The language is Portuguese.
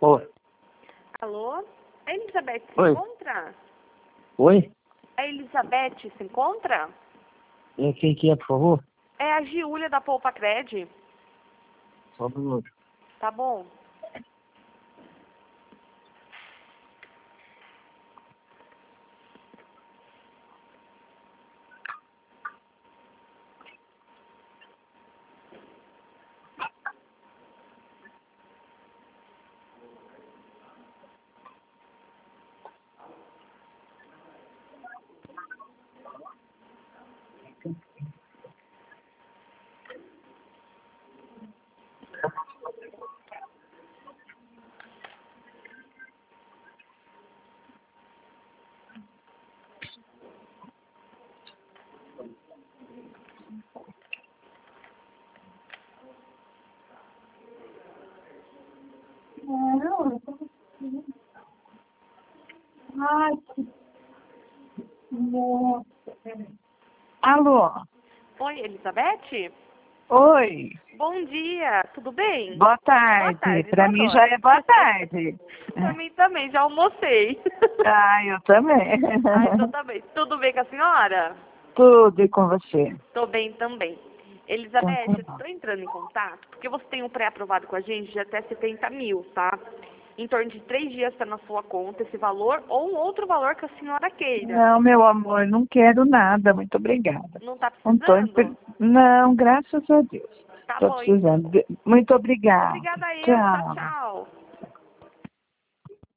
Oi. Alô? A Elizabeth se Oi. encontra? Oi? A Elizabeth se encontra? Quem que é, por favor? É a Giulia da Poupa Cred. Só um minuto. Tá bom. Ai, que nossa. Alô? Oi, Elizabeth? Oi. Bom dia, tudo bem? Boa Boa tarde. tarde, Pra não mim já agora. é boa tarde. Pra mim também, já almocei. Ah, eu também. Ah, então tá bem. Tudo bem com a senhora? Tudo e com você? Tô bem também. Então, Elizabeth, tá eu bom. tô entrando em contato porque você tem um pré-aprovado com a gente de até 70 mil, tá? Em torno de 3 dias está na sua conta esse valor ou um outro valor que a senhora queira. Não, meu amor, não quero nada. Muito obrigada. Não tá Não, precisando? não, graças a Deus. Tá Estou bom, então. precisando. Muito obrigada. Obrigada eu. Tchau, Tchau. tchau.